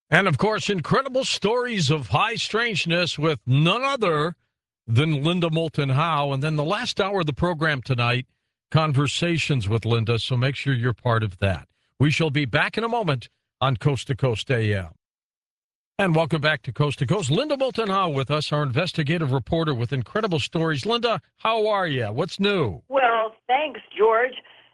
And of course, incredible stories of high strangeness with none other than Linda Moulton Howe. And then the last hour of the program tonight, conversations with Linda. So make sure you're part of that. We shall be back in a moment on Coast to Coast AM. And welcome back to Coast to Coast. Linda Moulton Howe with us, our investigative reporter with incredible stories. Linda, how are you? What's new? Well, thanks, George.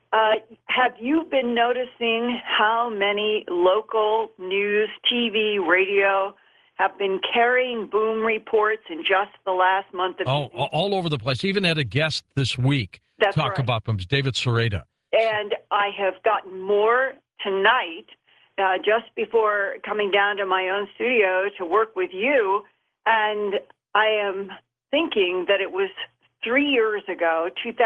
Have you been noticing how many local news, TV, radio have been carrying boom reports in just the last month of Oh, all over the place. Even had a guest this week talk about them, David Sereda. And I have gotten more tonight, just before coming down to my own studio to work with you. And I am thinking that it was 3 years ago,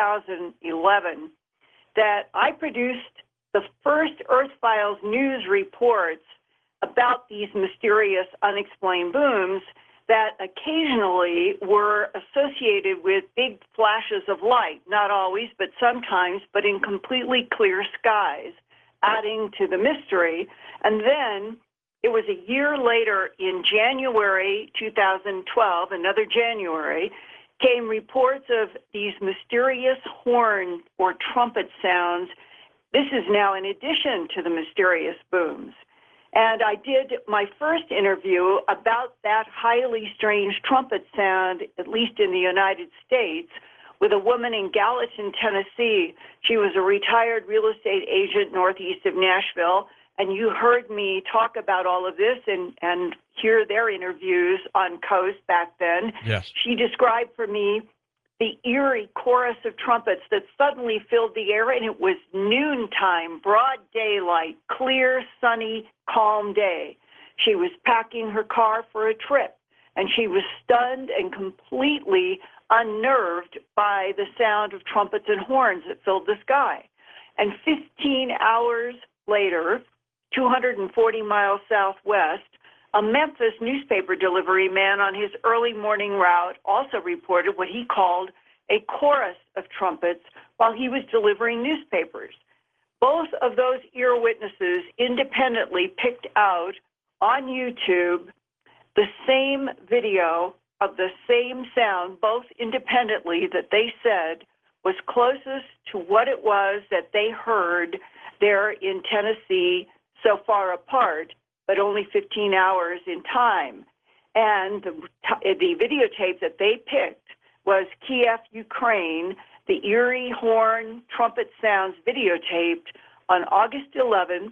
2011, that I produced the first Earth Files news reports about these mysterious unexplained booms that occasionally were associated with big flashes of light, not always, but sometimes, but in completely clear skies, adding to the mystery. And then it was a year later, in January 2012, another January, came reports of these mysterious horn or trumpet sounds. This is now in addition to the mysterious booms. And I did my first interview about that highly strange trumpet sound, at least in the United States, with a woman in Gallatin, Tennessee. She was a retired real estate agent northeast of Nashville. And you heard me talk about all of this and hear their interviews on Coast back then. Yes. She described for me the eerie chorus of trumpets that suddenly filled the air, and it was noontime, broad daylight, clear, sunny, calm day. She was packing her car for a trip, and she was stunned and completely unnerved by the sound of trumpets and horns that filled the sky. And 15 hours later, 240 miles southwest, a Memphis newspaper delivery man on his early morning route also reported what he called a chorus of trumpets while he was delivering newspapers. Both of those ear witnesses independently picked out on YouTube the same video of the same sound, both independently, that they said was closest to what it was that they heard there in Tennessee, so far apart, but only 15 hours in time. And the videotape that they picked was Kiev, Ukraine, the eerie horn trumpet sounds videotaped on August 11th,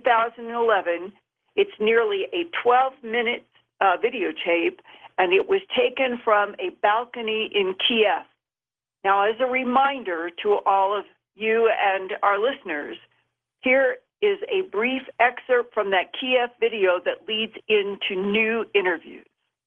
2011. It's nearly a 12-minute videotape, and it was taken from a balcony in Kiev. Now, as a reminder to all of you and our listeners, here is a brief excerpt from that Kiev video that leads into new interviews.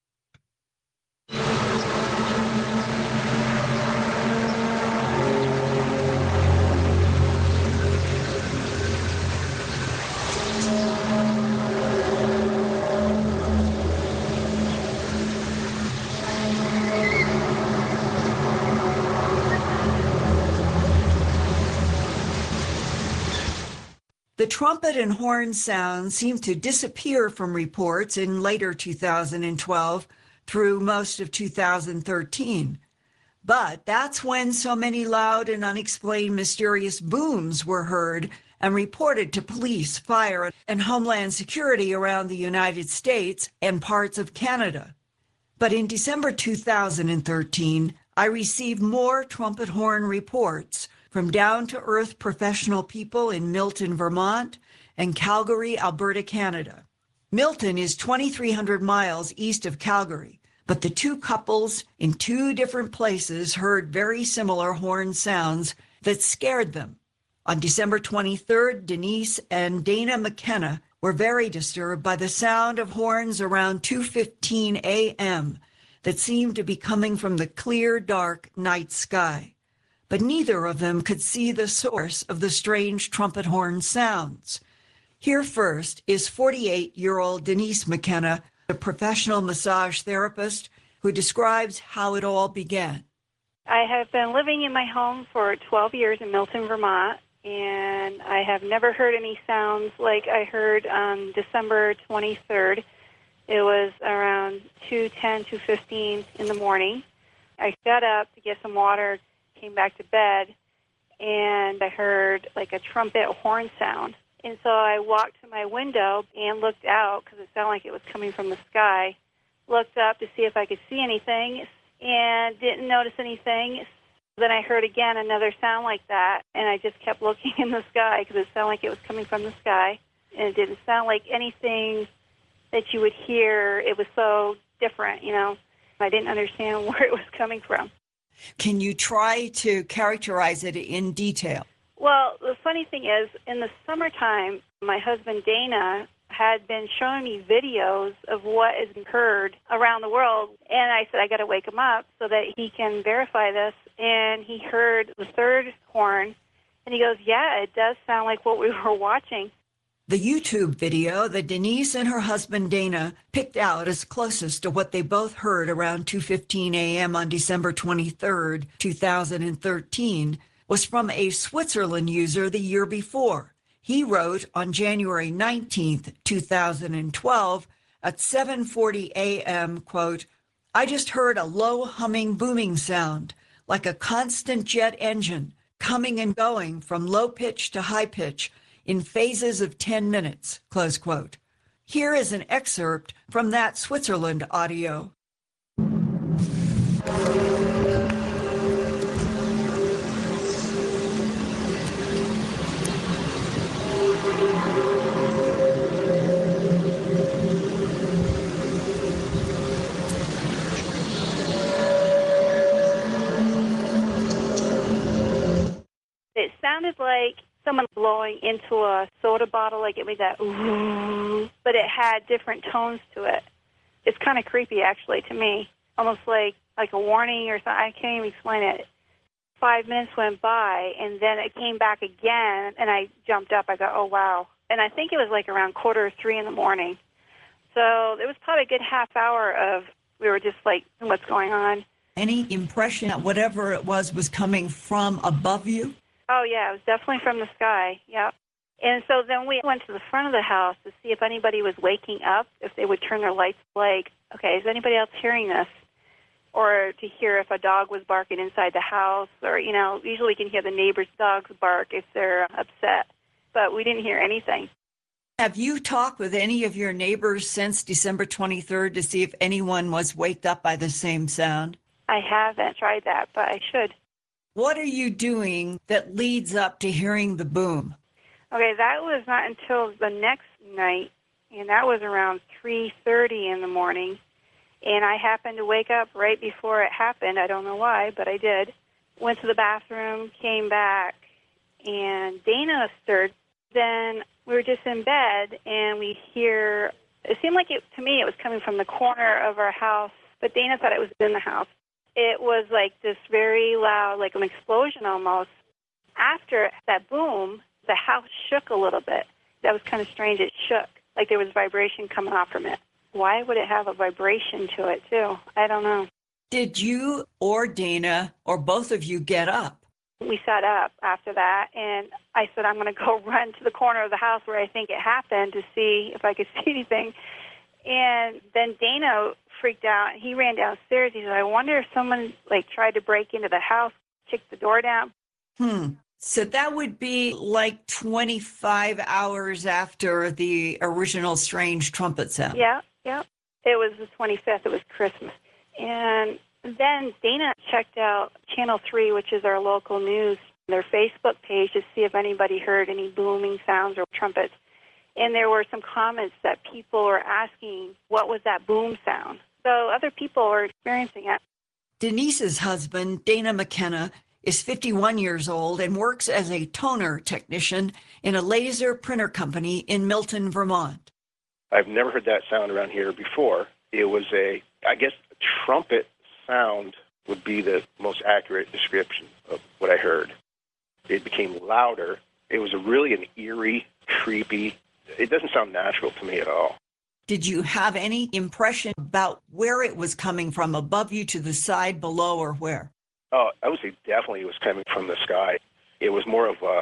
The trumpet and horn sounds seemed to disappear from reports in later 2012 through most of 2013. But that's when so many loud and unexplained mysterious booms were heard and reported to police, fire, and Homeland Security around the United States and parts of Canada. But in December 2013, I received more trumpet horn reports from down-to-earth professional people in Milton, Vermont, and Calgary, Alberta, Canada. Milton is 2,300 miles east of Calgary, but the two couples in two different places heard very similar horn sounds that scared them. On December 23rd, Denise and Dana McKenna were very disturbed by the sound of horns around 2:15 a.m. that seemed to be coming from the clear, dark night sky. But neither of them could see the source of the strange trumpet horn sounds. Here first is 48-year-old Denise McKenna, a professional massage therapist, who describes how it all began. I have been living in my home for 12 years in Milton, Vermont, and I have never heard any sounds like I heard on December 23rd. It was around 2:10, 2:15 in the morning. I got up to get some water, came back to bed, and I heard like a trumpet horn sound. And so I walked to my window and looked out because it sounded like it was coming from the sky. Looked up to see if I could see anything and didn't notice anything. Then I heard again another sound like that, and I just kept looking in the sky because it sounded like it was coming from the sky. And it didn't sound like anything that you would hear. It was so different, you know. I didn't understand where it was coming from. Can you try to characterize it in detail? Well, the funny thing is, in the summertime, my husband Dana had been showing me videos of what is heard around the world, and I said, I got to wake him up so that he can verify this. And he heard the third horn, and he goes, yeah, it does sound like what we were watching. The YouTube video that Denise and her husband Dana picked out as closest to what they both heard around 2:15 a.m. on December 23rd, 2013, was from a Switzerland user the year before. He wrote on January 19th, 2012, at 7:40 a.m., quote, I just heard a low humming booming sound, like a constant jet engine, coming and going from low pitch to high pitch, in phases of 10 minutes, close quote. Here is an excerpt from that Switzerland audio. It sounded like someone blowing into a soda bottle, like it made that ooh, but it had different tones to it. It's kind of creepy, actually, to me, almost like a warning or something. I can't even explain it. 5 minutes went by, and then it came back again, and I jumped up. I go, oh, wow. And I think it was like around 2:45 in the morning. So it was probably a good half hour of we were just like, what's going on? Any impression that whatever it was coming from above you? Oh, yeah, it was definitely from the sky, yep. And so then we went to the front of the house to see if anybody was waking up, if they would turn their lights, like, okay, is anybody else hearing this? Or to hear if a dog was barking inside the house, or, you know, usually we can hear the neighbor's dogs bark if they're upset, but we didn't hear anything. Have you talked with any of your neighbors since December 23rd to see if anyone was waked up by the same sound? I haven't tried that, but I should. What are you doing that leads up to hearing the boom? Okay, that was not until the next night, and that was around 3:30 in the morning. And I happened to wake up right before it happened. I don't know why, but I did. Went to the bathroom, came back, and Dana stirred. Then we were just in bed, and we hear, it seemed like to me it was coming from the corner of our house, but Dana thought it was in the house. It was like this very loud, like an explosion almost. After that boom, the house shook a little bit. That was kind of strange. It shook, like there was vibration coming off from it. Why would it have a vibration to it, too? I don't know. Did you or Dana or both of you get up? We sat up after that, and I said, I'm going to go run to the corner of the house where I think it happened to see if I could see anything. And then Dana freaked out. He ran downstairs. He said, I wonder if someone tried to break into the house, kicked the door down. So that would be like 25 hours after the original strange trumpet sound. Yeah. It was the 25th. It was Christmas. And then Dana checked out Channel 3, which is our local news, their Facebook page to see if anybody heard any booming sounds or trumpets. And there were some comments that people were asking, what was that boom sound? So other people were experiencing it. Denise's husband, Dana McKenna, is 51 years old and works as a toner technician in a laser printer company in Milton, Vermont. I've never heard that sound around here before. It was a trumpet sound would be the most accurate description of what I heard. It became louder. It was really an eerie, creepy, it doesn't sound natural to me at all. Did you have any impression about where it was coming from, above you, to the side, below, or where? Oh, I would say definitely it was coming from the sky. It was more of a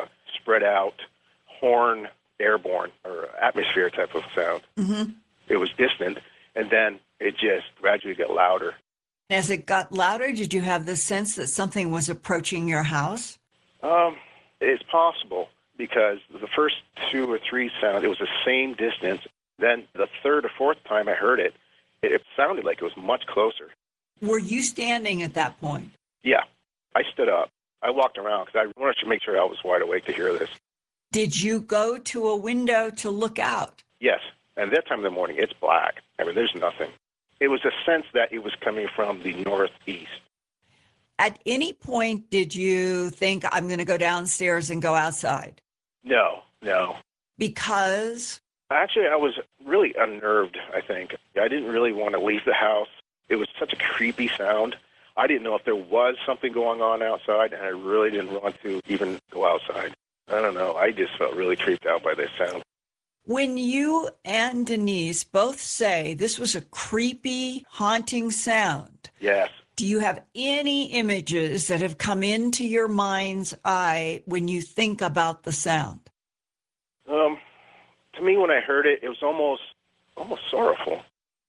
spread out horn airborne or atmosphere type of sound. Mm-hmm. It was distant, and then it just gradually got louder. As it got louder, did you have the sense that something was approaching your house? It's possible because the first 2 or 3 sounds, it was the same distance. Then the third or fourth time I heard it, it sounded like it was much closer. Were you standing at that point? Yeah, I stood up. I walked around because I wanted to make sure I was wide awake to hear this. Did you go to a window to look out? Yes, and that time of the morning, it's black. I mean, there's nothing. It was a sense that it was coming from the northeast. At any point, did you think, I'm going to go downstairs and go outside? No. Because? Actually, I was really unnerved, I think. I didn't really want to leave the house. It was such a creepy sound. I didn't know if there was something going on outside, and I really didn't want to even go outside. I don't know. I just felt really creeped out by this sound. When you and Denise both say this was a creepy, haunting sound, Yes. do you have any images that have come into your mind's eye when you think about the sound? To me, when I heard it, it was almost sorrowful.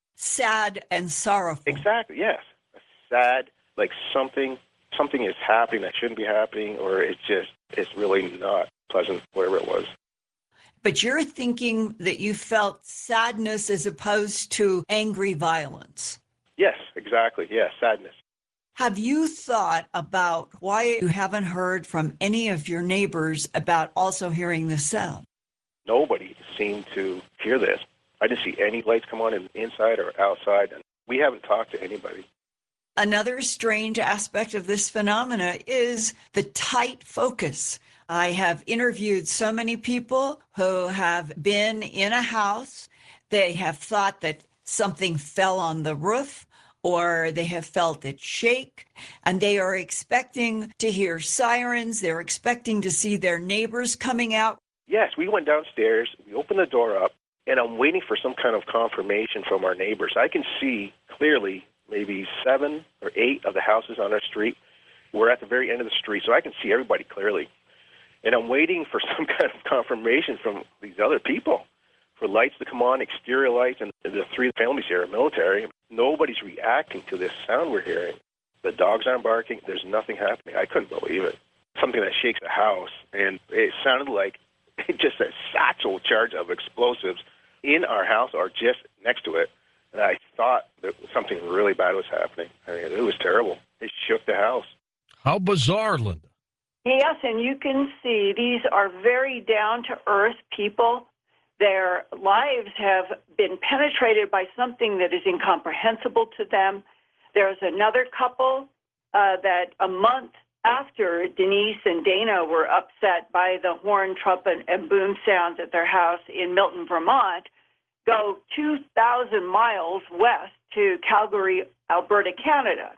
Sad and sorrowful. Exactly, yes. Sad, like something is happening that shouldn't be happening, or it's really not pleasant, whatever it was. But you're thinking that you felt sadness as opposed to angry violence. Yes, exactly. Yes, sadness. Have you thought about why you haven't heard from any of your neighbors about also hearing the sound? Nobody seemed to hear this. I didn't see any lights come on inside or outside, and we haven't talked to anybody. Another strange aspect of this phenomena is the tight focus. I have interviewed so many people who have been in a house. They have thought that something fell on the roof, or they have felt it shake, and they are expecting to hear sirens. They're expecting to see their neighbors coming out. Yes, we went downstairs, we opened the door up, and I'm waiting for some kind of confirmation from our neighbors. I can see clearly maybe 7 or 8 of the houses on our street. We're at the very end of the street, so I can see everybody clearly. And I'm waiting for some kind of confirmation from these other people for lights to come on, exterior lights, and the 3 families here are military. Nobody's reacting to this sound we're hearing. The dogs aren't barking. There's nothing happening. I couldn't believe it. Something that shakes the house, and it sounded like just a satchel charge of explosives in our house or just next to it. And I thought that something really bad was happening. I mean, it was terrible. It shook the house. How bizarre, Linda. Yes, and you can see these are very down-to-earth people. Their lives have been penetrated by something that is incomprehensible to them. There's another couple that a month after Denise and Dana were upset by the horn, trumpet, and boom sounds at their house in Milton, Vermont, go 2,000 miles west to Calgary, Alberta, Canada.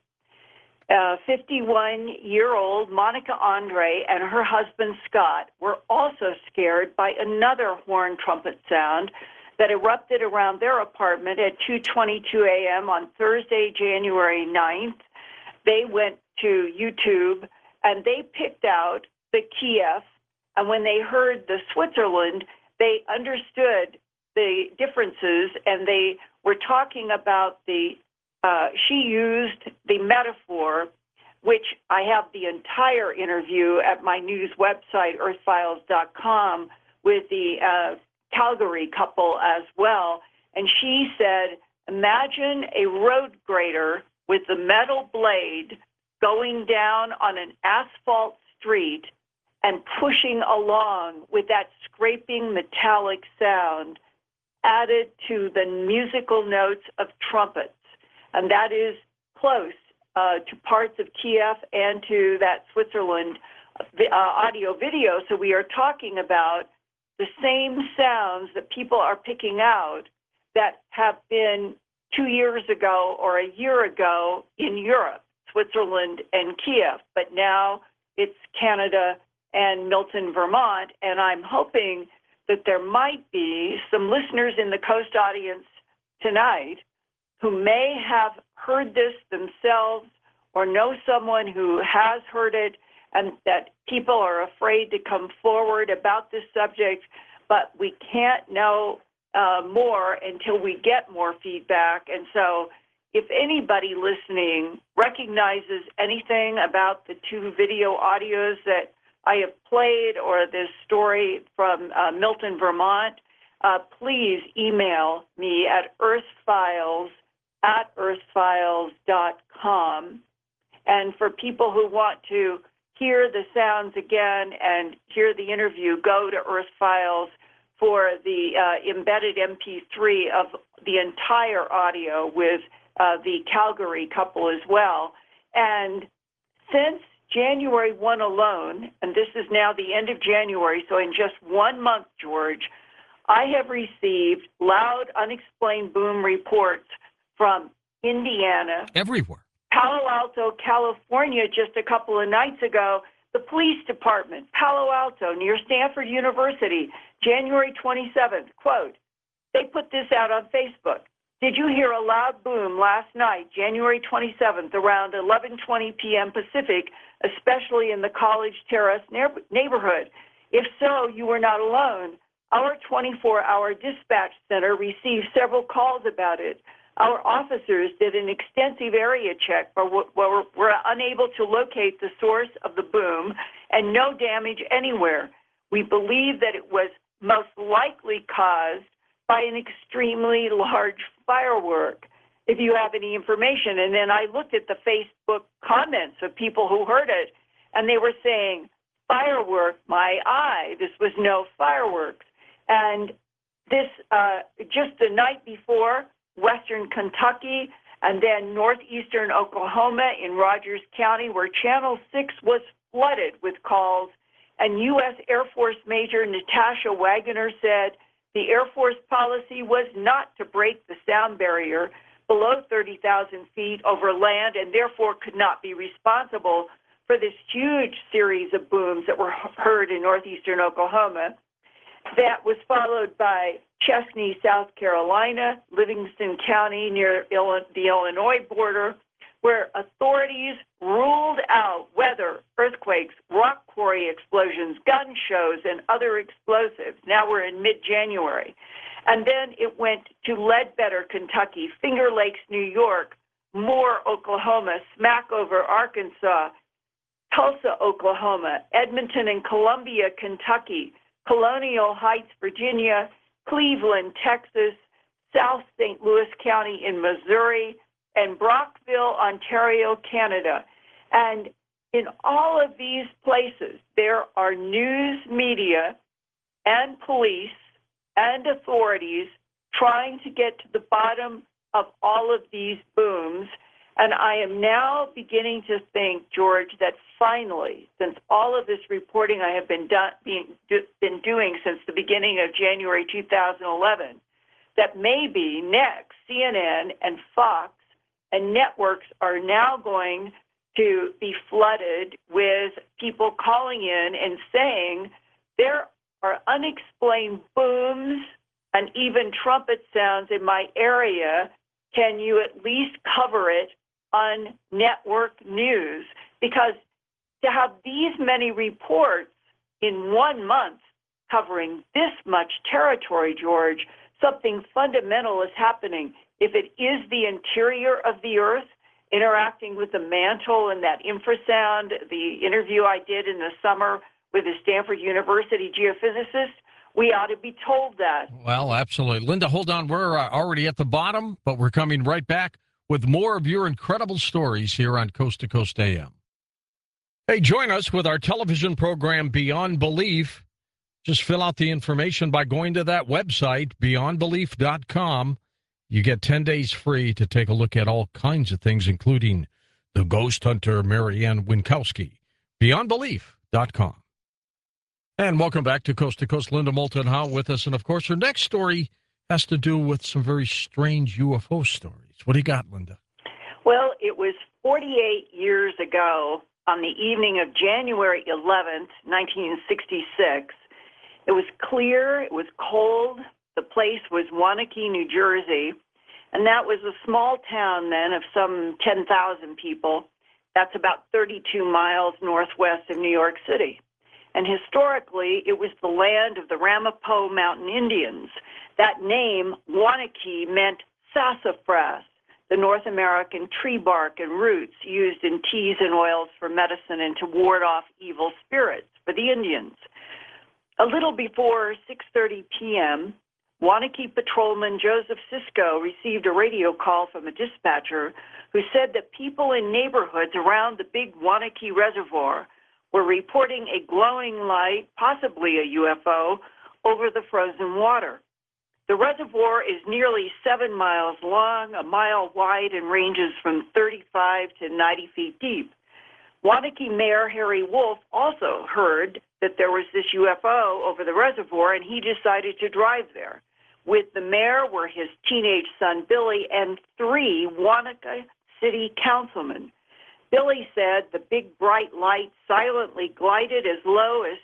51-year-old Monica Andre and her husband Scott were also scared by another horn trumpet sound that erupted around their apartment at 2:22 a.m. on Thursday, January 9th. They went to YouTube and they picked out the Kiev, and when they heard the Switzerland, they understood the differences, and they were talking about she used the metaphor, which I have the entire interview at my news website, earthfiles.com, with the Calgary couple as well. And she said, imagine a road grader with the metal blade going down on an asphalt street and pushing along with that scraping metallic sound added to the musical notes of trumpets. And that is close to parts of Kiev and to that Switzerland audio video. So we are talking about the same sounds that people are picking out that have been 2 years ago or a year ago in Europe, Switzerland and Kiev. But now it's Canada and Milton, Vermont. And I'm hoping that there might be some listeners in the Coast audience tonight who may have heard this themselves or know someone who has heard it and that people are afraid to come forward about this subject, but we can't know more until we get more feedback. And so if anybody listening recognizes anything about the two video audios that I have played or this story from Milton, Vermont, please email me at earthfiles@earthfiles.com. And for people who want to hear the sounds again and hear the interview, go to Earth Files for the embedded MP3 of the entire audio with the Calgary couple as well. And since January 1 alone, and this is now the end of January, so in just 1 month, George, I have received loud, unexplained boom reports from Indiana, Everywhere. Palo Alto, California, just a couple of nights ago, the police department, Palo Alto, near Stanford University, January 27th, quote, they put this out on Facebook. Did you hear a loud boom last night, January 27th, around 11:20 p.m. Pacific, especially in the College Terrace neighborhood? If so, you were not alone. Our 24-hour dispatch center received several calls about it. Our officers did an extensive area check, but were unable to locate the source of the boom and no damage anywhere. We believe that it was most likely caused by an extremely large firework, if you have any information. And then I looked at the Facebook comments of people who heard it, and they were saying, firework, my eye, this was no fireworks. And this, just the night before, Western Kentucky, and then northeastern Oklahoma in Rogers County, where Channel 6 was flooded with calls, and U.S. Air Force Major Natasha Wagoner said the Air Force policy was not to break the sound barrier below 30,000 feet over land and therefore could not be responsible for this huge series of booms that were heard in northeastern Oklahoma. That was followed by Chesney, South Carolina, Livingston County near the Illinois border, where authorities ruled out weather, earthquakes, rock quarry explosions, gun shows, and other explosives. Now we're in mid-January. And then it went to Ledbetter, Kentucky, Finger Lakes, New York, Moore, Oklahoma, Smackover, Arkansas, Tulsa, Oklahoma, Edmonton and Columbia, Kentucky, Colonial Heights, Virginia, Cleveland, Texas, South St. Louis County in Missouri, and Brockville, Ontario, Canada. And in all of these places, there are news media and police and authorities trying to get to the bottom of all of these booms. And I am now beginning to think, George, that finally, since all of this reporting I have been doing since the beginning of January 2011, that maybe next CNN and Fox and networks are now going to be flooded with people calling in and saying there are unexplained booms and even trumpet sounds in my area. Can you at least cover it on network news? Because to have these many reports in 1 month covering this much territory, George, something fundamental is happening. If it is the interior of the Earth interacting with the mantle and that infrasound, the interview I did in the summer with a Stanford University geophysicist, we ought to be told that. Well, absolutely. Linda, hold on. We're already at the bottom, but we're coming right back with more of your incredible stories here on Coast to Coast AM. Hey, join us with our television program, Beyond Belief. Just fill out the information by going to that website, beyondbelief.com. You get 10 days free to take a look at all kinds of things, including the ghost hunter, Marianne Winkowski. Beyondbelief.com. And welcome back to Coast. Linda Moulton Howe with us. And, of course, her next story has to do with some very strange UFO stories. What do you got, Linda? Well, it was 48 years ago on the evening of January 11th, 1966. It was clear, it was cold. The place was Waunakee, New Jersey, and that was a small town then of some 10,000 people. That's about 32 miles northwest of New York City. And historically, it was the land of the Ramapo Mountain Indians. That name, Waunakee, meant sassafras, the North American tree bark and roots used in teas and oils for medicine and to ward off evil spirits for the Indians. A little before 6:30 p.m., Waunakee patrolman Joseph Cisco received a radio call from a dispatcher who said that people in neighborhoods around the big Waunakee Reservoir were reporting a glowing light, possibly a UFO, over the frozen water. The reservoir is nearly 7 miles long, a mile wide, and ranges from 35 to 90 feet deep. Waunakee Mayor Harry Wolf also heard that there was this UFO over the reservoir, and he decided to drive there. With the mayor were his teenage son Billy and 3 Wanaka City councilmen. Billy said the big bright light silently glided as low as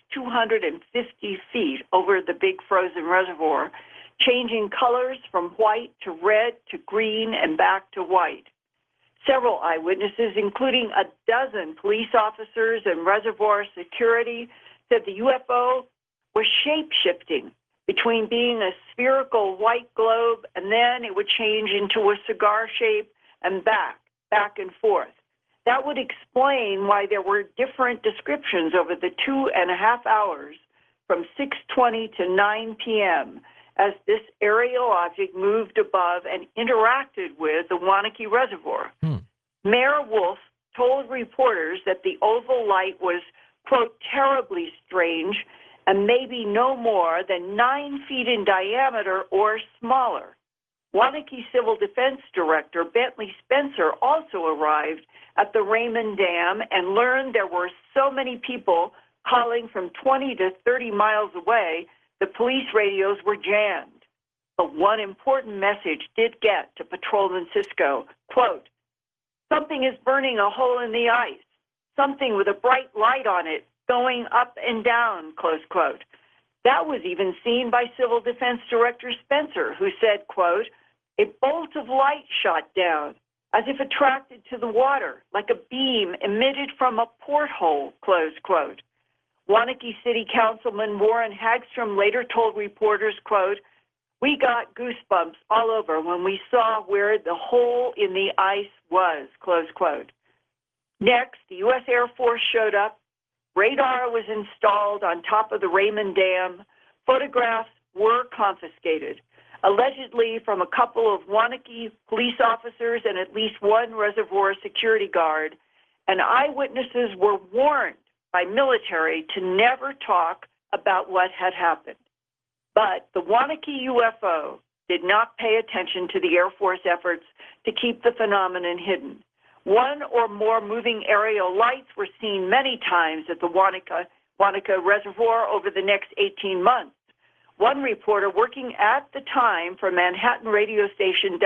250 feet over the big frozen reservoir, changing colors from white to red to green and back to white. Several eyewitnesses, including a dozen police officers and reservoir security, said the UFO was shape-shifting between being a spherical white globe and then it would change into a cigar shape and back and forth. That would explain why there were different descriptions over the 2.5 hours from 6:20 to 9 p.m. as this aerial object moved above and interacted with the Waunakee Reservoir. Mayor Wolf told reporters that the oval light was, quote, terribly strange and maybe no more than 9 feet in diameter or smaller. Waunakee Civil Defense Director Bentley Spencer also arrived at the Raymond Dam and learned there were so many people calling from 20 to 30 miles away, the police radios were jammed. But one important message did get to Patrolman Cisco, quote, something is burning a hole in the ice, something with a bright light on it going up and down, close quote. That was even seen by Civil Defense Director Spencer, who said, quote, a bolt of light shot down, as if attracted to the water, like a beam emitted from a porthole, close quote. Waunakee City Councilman Warren Hagstrom later told reporters, quote, we got goosebumps all over when we saw where the hole in the ice was, close quote. Next, the U.S. Air Force showed up. Radar was installed on top of the Raymond Dam. Photographs were confiscated, allegedly from a couple of Waunakee police officers and at least one reservoir security guard. And eyewitnesses were warned by military to never talk about what had happened. But the Waunakee UFO did not pay attention to the Air Force efforts to keep the phenomenon hidden. One or more moving aerial lights were seen many times at the Wanaka Reservoir over the next 18 months. One reporter working at the time for Manhattan radio station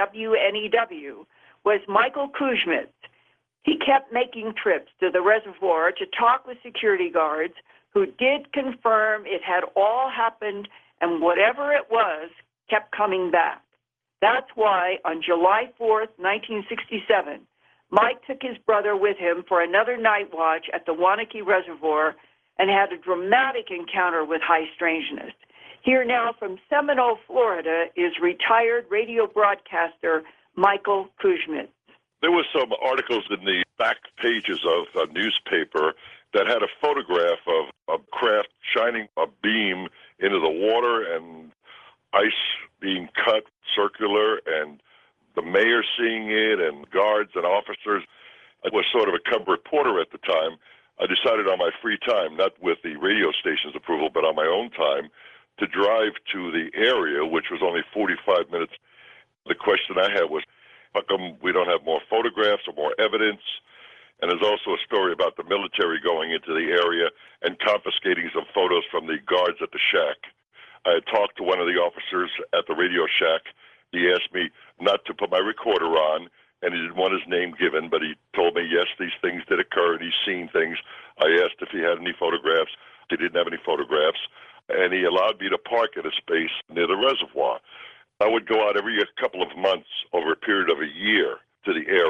WNEW was Michael Kuzmitz. He kept making trips to the reservoir to talk with security guards who did confirm it had all happened and whatever it was kept coming back. That's why on July 4th, 1967, Mike took his brother with him for another night watch at the Waunakee Reservoir and had a dramatic encounter with high strangeness. Here now from Seminole, Florida, is retired radio broadcaster Michael Kuzmitz. There were some articles in the back pages of a newspaper that had a photograph of a craft shining a beam into the water and ice being cut circular, and the mayor seeing it and guards and officers. I was sort of a cub reporter at the time. I decided on my free time, not with the radio station's approval, but on my own time, to drive to the area, which was only 45 minutes. The question I had was, how come we don't have more photographs or more evidence? And there's also a story about the military going into the area and confiscating some photos from the guards at the shack. I had talked to one of the officers at the radio shack. He asked me not to put my recorder on, and he didn't want his name given, but he told me, yes, these things did occur, and he's seen things. I asked if he had any photographs. He didn't have any photographs, and he allowed me to park at a space near the reservoir. I would go out every couple of months over a period of a year to the area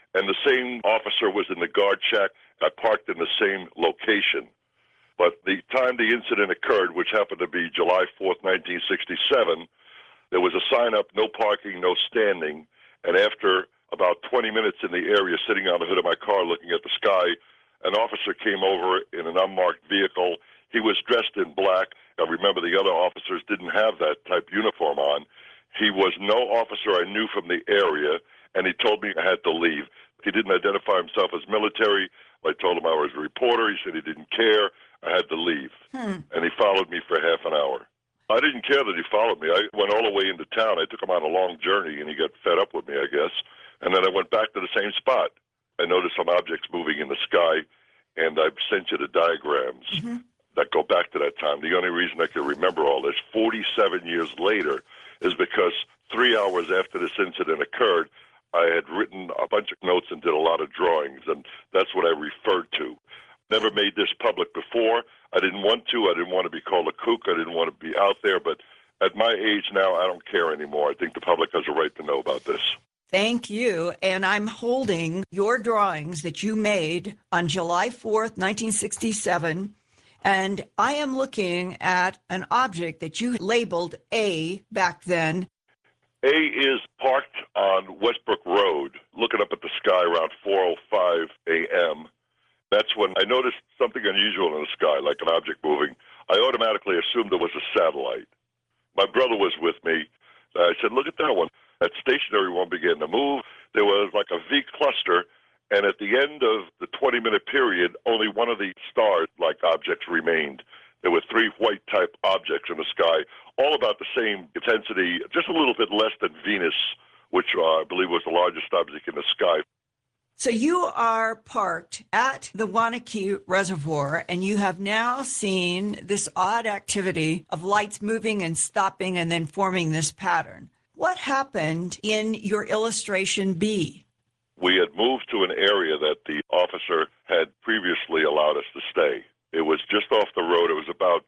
and the same officer was in the guard shack. I parked in the same location. But the time the incident occurred, which happened to be July 4th, 1967, there was a sign up, no parking, no standing. And after about 20 minutes in the area, sitting on the hood of my car looking at the sky, an officer came over in an unmarked vehicle. He was dressed in black. I remember the other officers didn't have that type uniform on. He was no officer I knew from the area, and he told me I had to leave. He didn't identify himself as military. I told him I was a reporter. He said he didn't care. I had to leave. And he followed me for half an hour. I didn't care that he followed me. I went all the way into town. I took him on a long journey, and he got fed up with me, I guess. And then I went back to the same spot. I noticed some objects moving in the sky, and I've sent you the diagrams that go back to that time. The only reason I can remember all this 47 years later is because 3 hours after this incident occurred, I had written a bunch of notes and did a lot of drawings, and that's what I referred to. Never made this public before. I didn't want to. I didn't want to be called a kook. I didn't want to be out there. But at my age now, I don't care anymore. I think the public has a right to know about this. Thank you. And I'm holding your drawings that you made on July 4th, 1967. And I am looking at an object that you labeled A back then. A is parked on Westbrook Road, looking up at the sky around 4:05 a.m. That's when I noticed something unusual in the sky, like an object moving. I automatically assumed it was a satellite. My brother was with me. I said, look at that one. That stationary one began to move. There was like a V cluster, and at the end of the 20-minute period, only one of the star-like objects remained. There were 3 white-type objects in the sky, all about the same intensity, just a little bit less than Venus, which I believe was the largest object in the sky. So you are parked at the Wanakee Reservoir, and you have now seen this odd activity of lights moving and stopping and then forming this pattern. What happened in your illustration B? We had moved to an area that the officer had previously allowed us to stay. It was just off the road. It was about,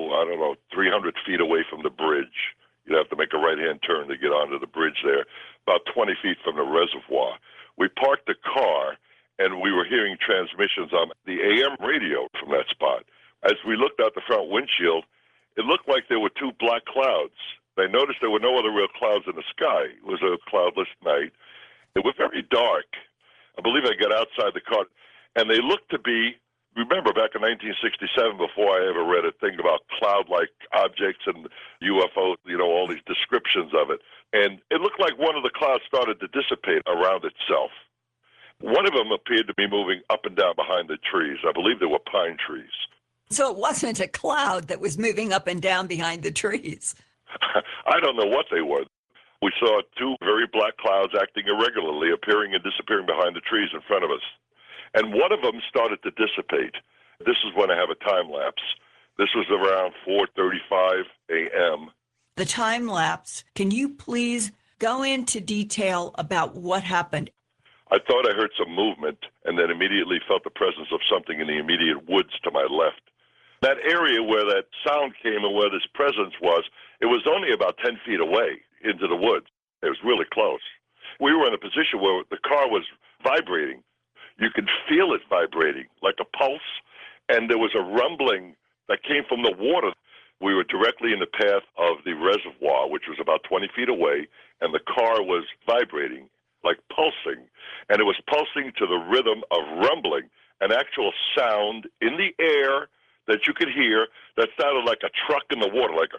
300 feet away from the bridge. You'd have to make a right-hand turn to get onto the bridge there, about 20 feet from the reservoir. We parked the car, and we were hearing transmissions on the AM radio from that spot. As we looked out the front windshield, it looked like there were 2 black clouds. I noticed there were no other real clouds in the sky. It was a cloudless night. It was very dark. I believe I got outside the car, and they looked to be, remember back in 1967, before I ever read a thing about cloud-like objects and UFO, all these descriptions of it. And it looked like one of the clouds started to dissipate around itself. One of them appeared to be moving up and down behind the trees. I believe they were pine trees. So it wasn't a cloud that was moving up and down behind the trees. I don't know what they were. We saw 2 very black clouds acting irregularly, appearing and disappearing behind the trees in front of us. And one of them started to dissipate. This is when I have a time lapse. This was around 4:35 a.m. The time lapse, can you please go into detail about what happened? I thought I heard some movement and then immediately felt the presence of something in the immediate woods to my left. That area where that sound came and where this presence was, it was only about 10 feet away into the woods. It was really close. We were in a position where the car was vibrating. You could feel it vibrating like a pulse, and there was a rumbling that came from the water. We were directly in the path of the reservoir, which was about 20 feet away, and the car was vibrating, like pulsing. And it was pulsing to the rhythm of rumbling, an actual sound in the air that you could hear that sounded like a truck in the water, like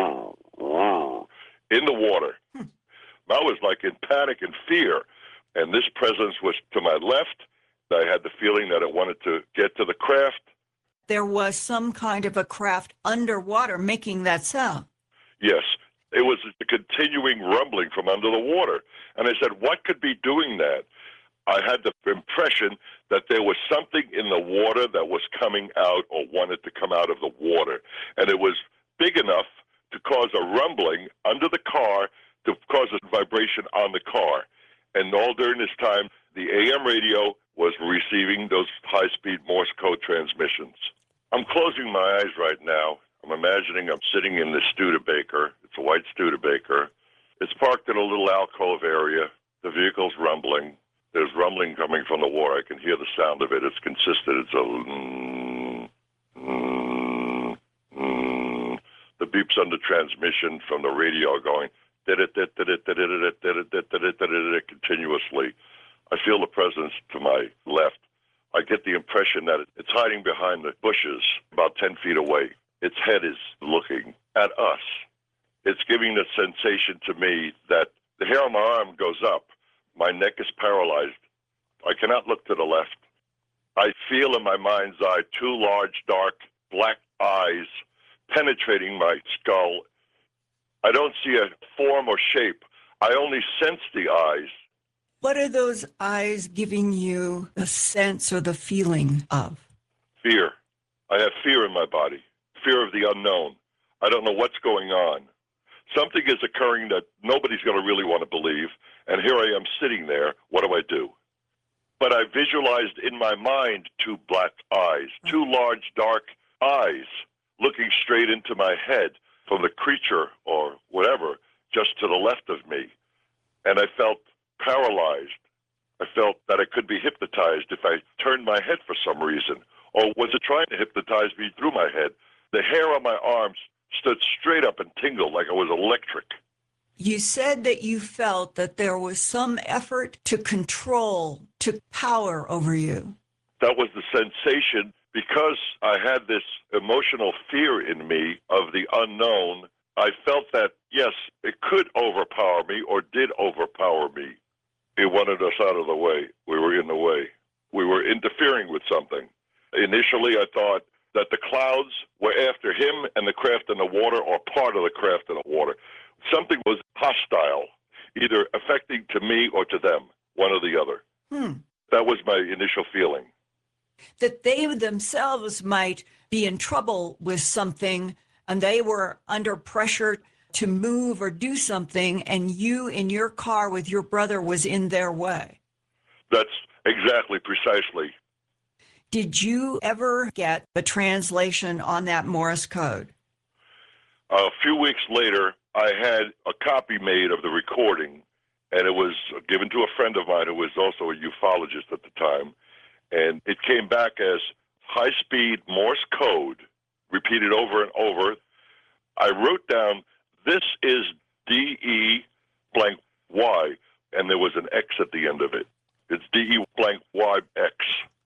a in the water. I was like in panic and fear, and this presence was to my left. I had the feeling that it wanted to get to the craft. There was some kind of a craft underwater making that sound. Yes, it was a continuing rumbling from under the water. And I said, what could be doing that? I had the impression that there was something in the water that was coming out or wanted to come out of the water. And it was big enough to cause a rumbling under the car, to cause a vibration on the car. And all during this time, the AM radio was receiving those high-speed Morse code transmissions. I'm closing my eyes right now. I'm imagining I'm sitting in this Studebaker. It's a white Studebaker. It's parked in a little alcove area. The vehicle's rumbling. There's rumbling coming from the water. I can hear the sound of it. It's consistent. It's a the beeps on the transmission from the radio are going continuously. I feel the presence to my left. I get the impression that it's hiding behind the bushes about 10 feet away. Its head is looking at us. It's giving the sensation to me that the hair on my arm goes up. My neck is paralyzed. I cannot look to the left. I feel in my mind's eye two large, dark, black eyes penetrating my skull. I don't see a form or shape. I only sense the eyes. What are those eyes giving you the sense or the feeling of? Fear. I have fear in my body, fear of the unknown. I don't know what's going on. Something is occurring that nobody's going to really want to believe, and here I am sitting there. What do I do? But I visualized in my mind two black eyes, two large, dark eyes looking straight into my head from the creature or whatever just to the left of me. And I felt paralyzed. I felt that I could be hypnotized if I turned my head for some reason. Or was it trying to hypnotize me through my head? The hair on my arms stood straight up and tingled like it was electric. You said that you felt that there was some effort to control, to power over you. That was the sensation. Because I had this emotional fear in me of the unknown, I felt that, yes, it could overpower me or did overpower me. It wanted us out of the way. We were in the way. We were interfering with something. Initially, I thought that the clouds were after him and the craft in the water or part of the craft in the water. Something was hostile, either affecting to me or to them, one or the other. That was my initial feeling. That they themselves might be in trouble with something and they were under pressure to move or do something, and you in your car with your brother was in their way. That's exactly, precisely. Did you ever get the translation on that Morse code? A few weeks later, I had a copy made of the recording, and it was given to a friend of mine who was also a ufologist at the time. And it came back as high-speed Morse code, repeated over and over. I wrote down, this is DE blank Y, and there was an X at the end of it. It's DE blank YX.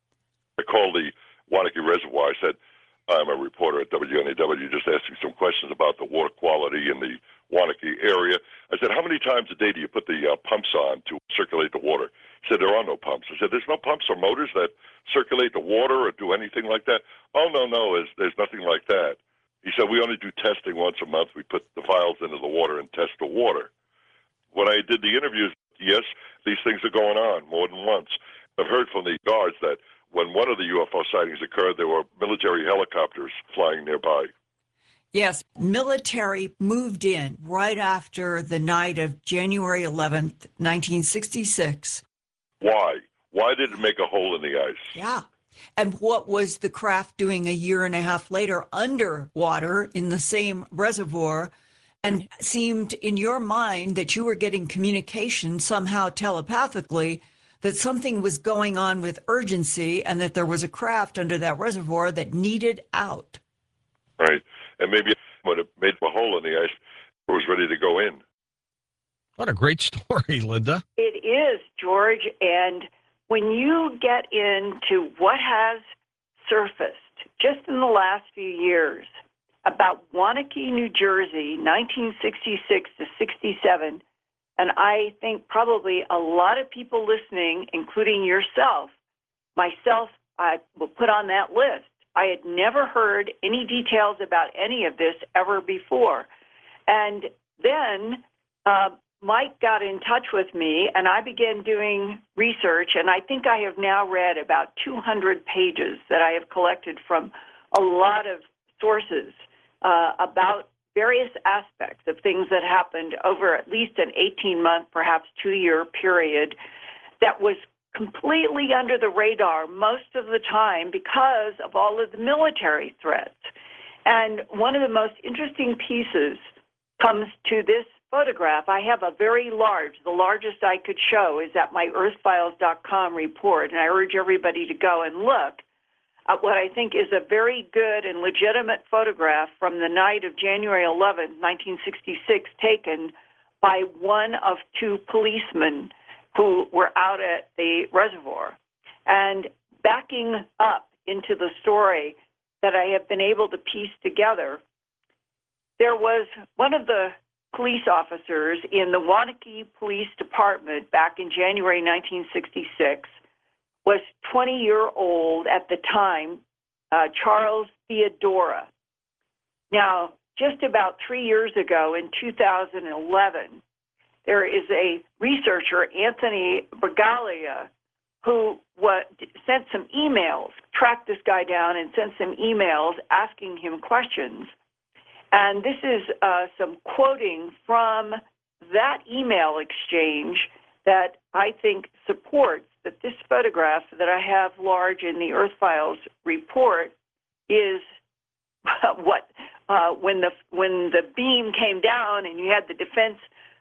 I called the Wanakee Reservoir. I said, I'm a reporter at WNAW, just asking some questions about the water quality in the Wanakee area. I said, how many times a day do you put the pumps on to circulate the water? He said, there are no pumps. I said, there's no pumps or motors that circulate the water or do anything like that? Oh, no, there's nothing like that. He said, we only do testing once a month. We put the vials into the water and test the water. When I did the interviews, yes, these things are going on more than once. I've heard from the guards that when one of the UFO sightings occurred, there were military helicopters flying nearby. Yes, military moved in right after the night of January 11th, 1966. Why? Why did it make a hole in the ice? Yeah. And what was the craft doing a year and a half later underwater in the same reservoir? And seemed in your mind that you were getting communication somehow telepathically that something was going on with urgency and that there was a craft under that reservoir that needed out. Right. And maybe when it made a hole in the ice, it was ready to go in. What a great story, Linda. It is, George. And when you get into what has surfaced just in the last few years about Wanakee, New Jersey, 1966 to 67, and I think probably a lot of people listening, including yourself, myself, I will put on that list. I had never heard any details about any of this ever before. And then Mike got in touch with me, and I began doing research, and I think I have now read about 200 pages that I have collected from a lot of sources about various aspects of things that happened over at least an 18-month, perhaps 2-year period that was completely under the radar most of the time because of all of the military threats. And one of the most interesting pieces comes to this photograph, I have a very large, the largest I could show is at my earthfiles.com report, and I urge everybody to go and look at what I think is a very good and legitimate photograph from the night of January 11th, 1966, taken by one of two policemen who were out at the reservoir. And backing up into the story that I have been able to piece together, there was one of the police officers in the Waunakee Police Department back in January 1966, was 20-year-old at the time, Charles Theodora. Now, just about 3 years ago in 2011, there is a researcher, Anthony Bragalia, who sent some emails, tracked this guy down and sent some emails asking him questions. And this is some quoting from that email exchange that I think supports that this photograph that I have large in the Earth Files report is what when the beam came down and you had the defense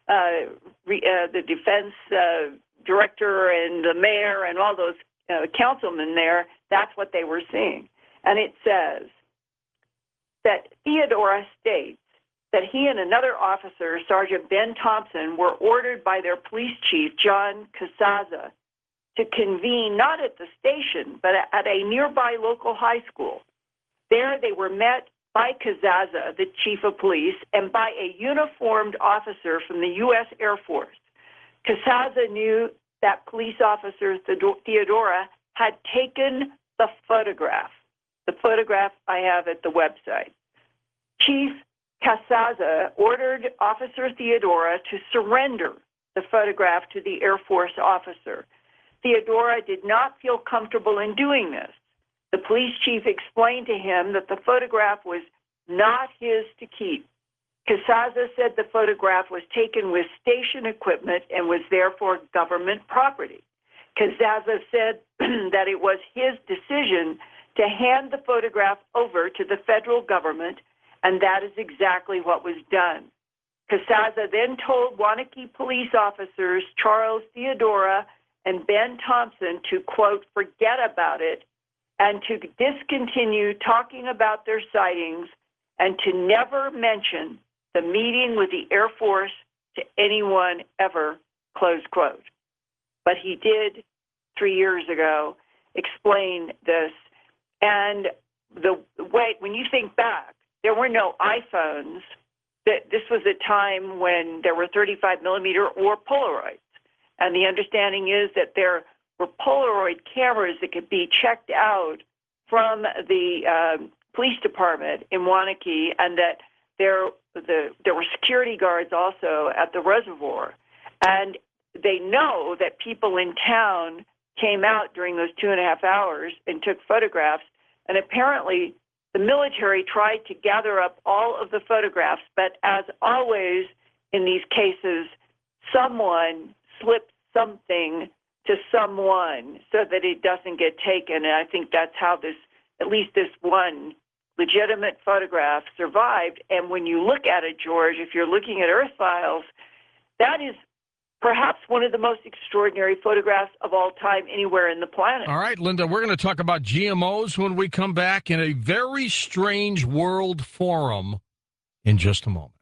director and the mayor and all those councilmen there, that's what they were seeing. And it says that Theodora states that he and another officer, Sergeant Ben Thompson, were ordered by their police chief, John Casaza, to convene not at the station, but at a nearby local high school. There they were met by Casaza, the chief of police, and by a uniformed officer from the U.S. Air Force. Casaza knew that police officer Theodora had taken the photograph I have at the website. Chief Casaza ordered Officer Theodora to surrender the photograph to the Air Force officer. Theodora did not feel comfortable in doing this. The police chief explained to him that the photograph was not his to keep. Casaza said the photograph was taken with station equipment and was therefore government property. Casaza said that it was his decision to hand the photograph over to the federal government, and that is exactly what was done. Casaza then told Waunakee police officers Charles Theodora and Ben Thompson to, quote, forget about it and to discontinue talking about their sightings and to never mention the meeting with the Air Force to anyone ever, close quote. But he did 3 years ago explain this. And the way, when you think back, there were no iPhones. This was a time when there were 35 millimeter or Polaroids. And the understanding is that there were Polaroid cameras that could be checked out from the police department in Waunakee, and that there were security guards also at the reservoir. And they know that people in town came out during those 2.5 hours and took photographs. And apparently the military tried to gather up all of the photographs, but as always in these cases, someone slipped something to someone so that it doesn't get taken. And I think that's how at least this one legitimate photograph survived. And when you look at it, George, if you're looking at Earth Files, that is perhaps one of the most extraordinary photographs of all time anywhere in the planet. All right, Linda, we're going to talk about GMOs when we come back in a very strange world forum in just a moment.